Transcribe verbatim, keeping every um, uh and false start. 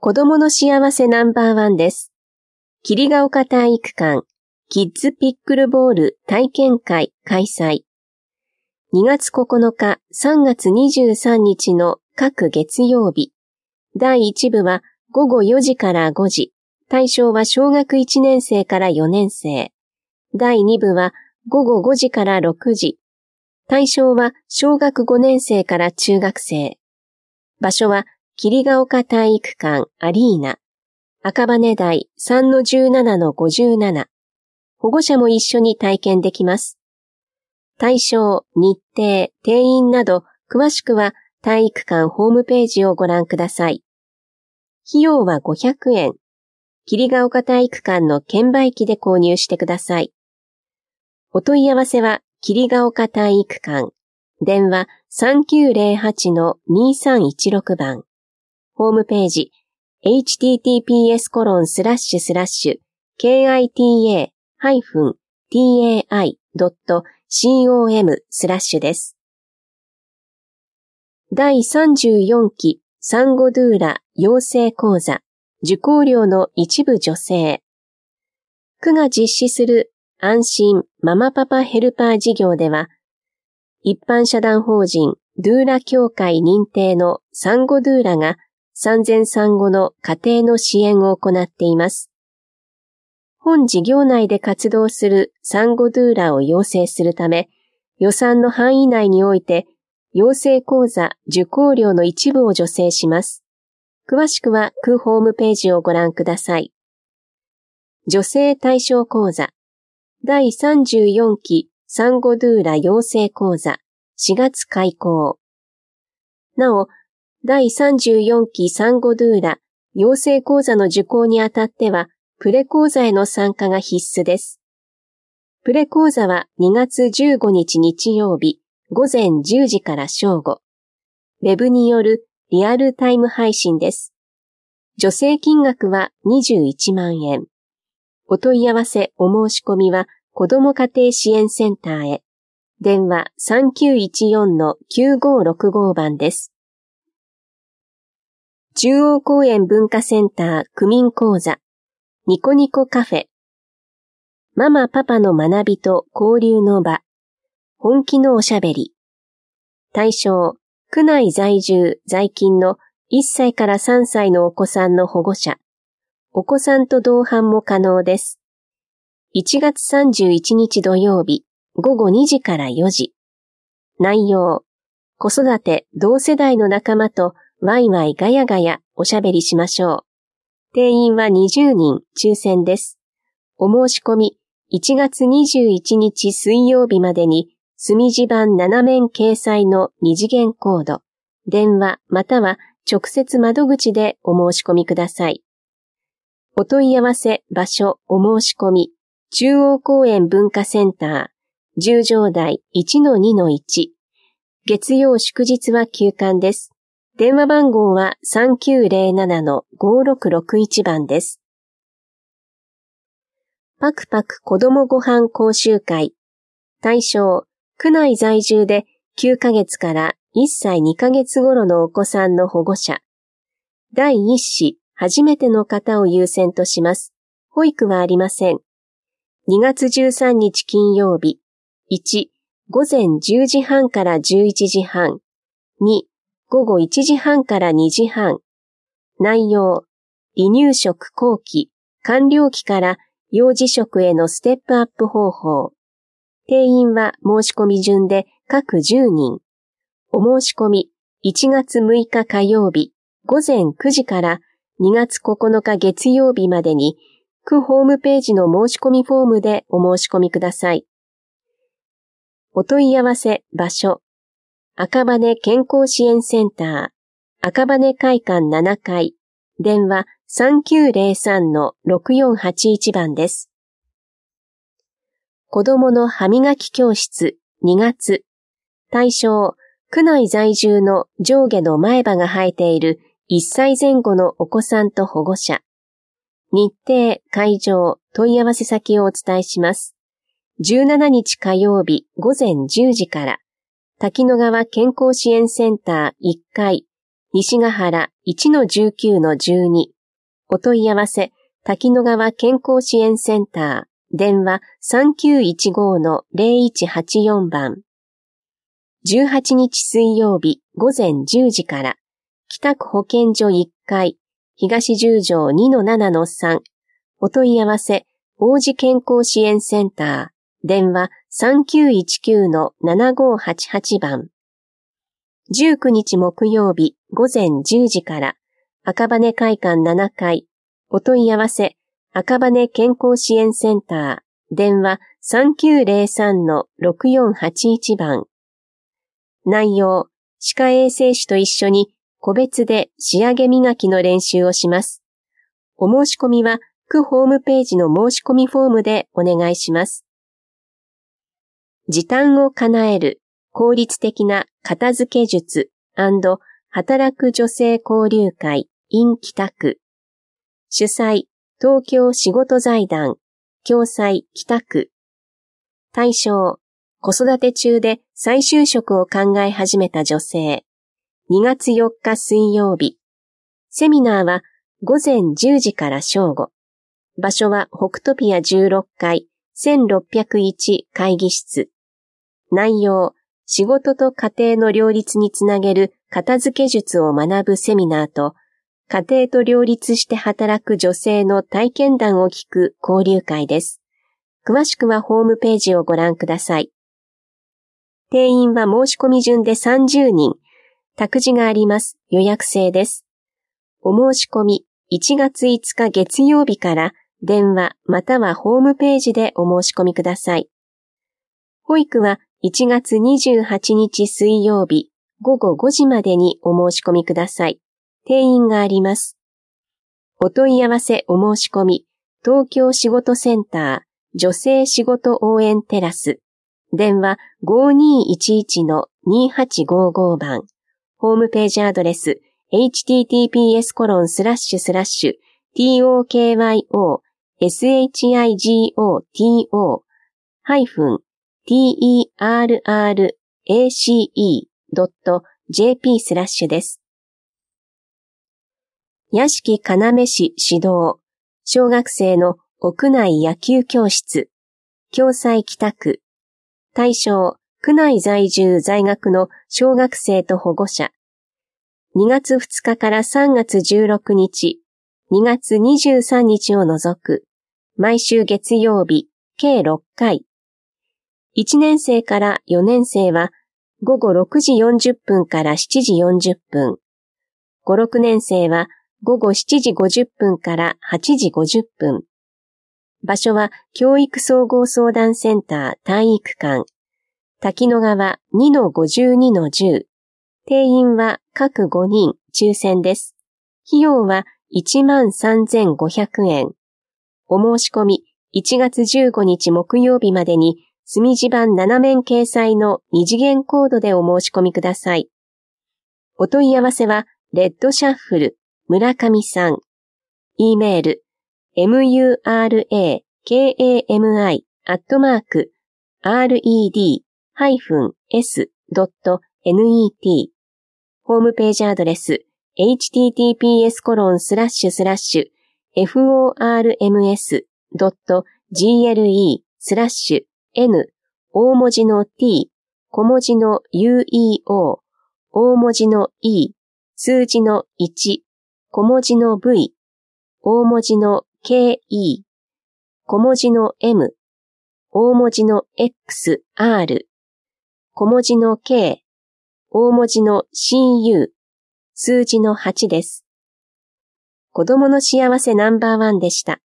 子供の幸せナンバーワンです。桐ヶ丘体育館キッズピックルボール体験会開催。にがつここのか、さんがつにじゅうさんにちの各月曜日。だいいちぶはごごよじからごじ。対象は小学いちねんせいからよねんせい。だいにぶはごごごじからろくじ。対象は小学ごねんせいから中学生。場所は桐ヶ丘体育館アリーナ。赤羽台 さんのじゅうななのごじゅうなな。保護者も一緒に体験できます。対象、日程、定員など詳しくは体育館ホームページをご覧ください。費用はごひゃくえん。桐ヶ丘体育館の券売機で購入してください。お問い合わせは桐ヶ丘体育館。電話 さんきゅうぜろはちのにさんいちろく 番。ホームページ エイチティーティーピーエスコロンスラッシュスラッシュケーアイティーエーハイフンティーエーアイドットコム スラッシュです。だいさんじゅうよんきサンゴドゥーラ養成講座受講料の一部助成。区が実施する安心ママパパヘルパー事業では、一般社団法人ドゥーラ協会認定のサンゴドゥーラが産前産後の家庭の支援を行っています。本事業内で活動するサンゴドゥーラを養成するため、予算の範囲内において、養成講座受講料の一部を助成します。詳しくは区ホームページをご覧ください。助成対象講座だいさんじゅうよんきサンゴドゥーラ養成講座しがつ開講。なお、だいさんじゅうよんきサンゴドゥーラ養成講座の受講にあたっては、プレ講座への参加が必須です。プレ講座はにがつじゅうごにち日曜日ごぜんじゅうじから正午。ウェブによるリアルタイム配信です。助成金額はにじゅういちまんえん。お問い合わせお申し込みは子ども家庭支援センターへ。電話 さんきゅういちよんのきゅうごろくご 番です。中央公園文化センター区民講座ニコニコカフェ。ママパパの学びと交流の場。本気のおしゃべり。対象、区内在住在勤のいっさいからさんさいのお子さんの保護者。お子さんと同伴も可能です。いちがつさんじゅういちにち土曜日ごごにじからよじ。内容、子育て同世代の仲間とワイワイガヤガヤおしゃべりしましょう。定員はにじゅうにん抽選です。お申し込みいちがつにじゅういちにち水曜日までに墨字版ななめん掲載の二次元コード、電話または直接窓口でお申し込みください。お問い合わせ場所お申し込み中央公園文化センター十条台 いちのにのいち。月曜祝日は休館です。電話番号は さんきゅうぜろななのごろくろくいち 番です。パクパク子どもごはん講習会。対象、区内在住できゅうかげつからいっさいにかげつ頃のお子さんの保護者。だいいっ子、初めての方を優先とします。保育はありません。にがつじゅうさんにち金曜日。いち、ごぜんじゅうじはんからじゅういちじはん。に、ごごいちじはんからにじはん。内容、離乳食後期、完了期から幼児食へのステップアップ方法。定員は申し込み順で各じゅうにん。お申し込みいちがつむいか火曜日ごぜんくじからにがつここのか月曜日までに区ホームページの申し込みフォームでお申し込みください。お問い合わせ場所。赤羽健康支援センター、赤羽会館ななかい、電話 さんきゅうぜろさんのろくよんはちいち 番です。子供の歯磨き教室にがつ。対象、区内在住の上下の前歯が生えているいっさいぜん後のお子さんと保護者。日程、会場、問い合わせ先をお伝えします。じゅうしちにち火曜日ごぜんじゅうじから、滝野川健康支援センターいっかい、西ヶ原 いちのじゅうきゅうのじゅうに、 お問い合わせ、滝野川健康支援センター、電話 さんきゅういちご の ゼロいちはちよん 番。じゅうはちにち水曜日午前じゅうじから、北区保健所いっかい、東十条 にのななのさん、お問い合わせ、王子健康支援センター、電話 さんきゅういちきゅう の ななごはちはち 番。じゅうくにち木曜日午前じゅうじから、赤羽会館ななかい、お問い合わせ、赤羽健康支援センター、電話 さんきゅうゼロさん の ろくよんはちいち 番。内容、歯科衛生士と一緒に個別で仕上げ磨きの練習をします。お申し込みは、区ホームページの申し込みフォームでお願いします。時短を叶える効率的な片付け術&働く女性交流会 in 北区。主催、東京仕事財団、共催北区。対象、子育て中で再就職を考え始めた女性。にがつよっか水曜日。セミナーは午前じゅうじから正午。場所は北トピアじゅうろっかい、せんろっぴゃくいち会議室。内容、仕事と家庭の両立につなげる片付け術を学ぶセミナーと、家庭と両立して働く女性の体験談を聞く交流会です。詳しくはホームページをご覧ください。定員は申し込み順でさんじゅうにん。託児があります。予約制です。お申し込みいちがついつか月曜日から電話またはホームページでお申し込みください。保育はいちがつにじゅうはちにち水曜日ごごごじまでにお申し込みください。定員があります。お問い合わせお申し込み、東京仕事センター女性仕事応援テラス。電話 ごにーいちいち の にーはちごーご 番。ホームページアドレス エイチティーティーピーエスコロンスラッシュスラッシュトーキョーショゴトハイフンティーアールアールエーシードットジェーピー スラッシュです。屋敷要市指導、小学生の屋内野球教室、共催北区、対象、区内在住在学の小学生と保護者、にがつふつかからさんがつじゅうろくにち、にがつにじゅうさんにちを除く、毎週月曜日、計ろっかい。いちねんせいからよねんせいは、ごごろくじよんじゅっぷんからしちじよんじゅっぷん。ご、ろくねんせいは、ごごしちじごじゅっぷんからはちじごじゅっぷん。場所は、教育総合相談センター体育館。滝野川 にのごじゅうにのじゅう。定員は各ごにん抽選です。費用はいちまんさんぜんごひゃくえん。お申し込みいちがつじゅうごにち木曜日までに墨字版ななめん掲載の二次元コードでお申し込みください。お問い合わせはレッドシャッフル村上さん。e メール ムラカミ アットマーク アールイーディー ハイフン エス ドット ネット ホームページアドレス エイチティーティーピーエスコロンスラッシュスラッシュフォールエムエスドットジーエルイー スラッシュ N 大文字の T 小文字の ユーイーオー 大文字の E 数字のいち小文字の V 大文字の ケーイー 小文字の M 大文字の エックスアール 小文字の K 大文字の シーユー 数字のはちです。子供の幸せナンバーワンでした。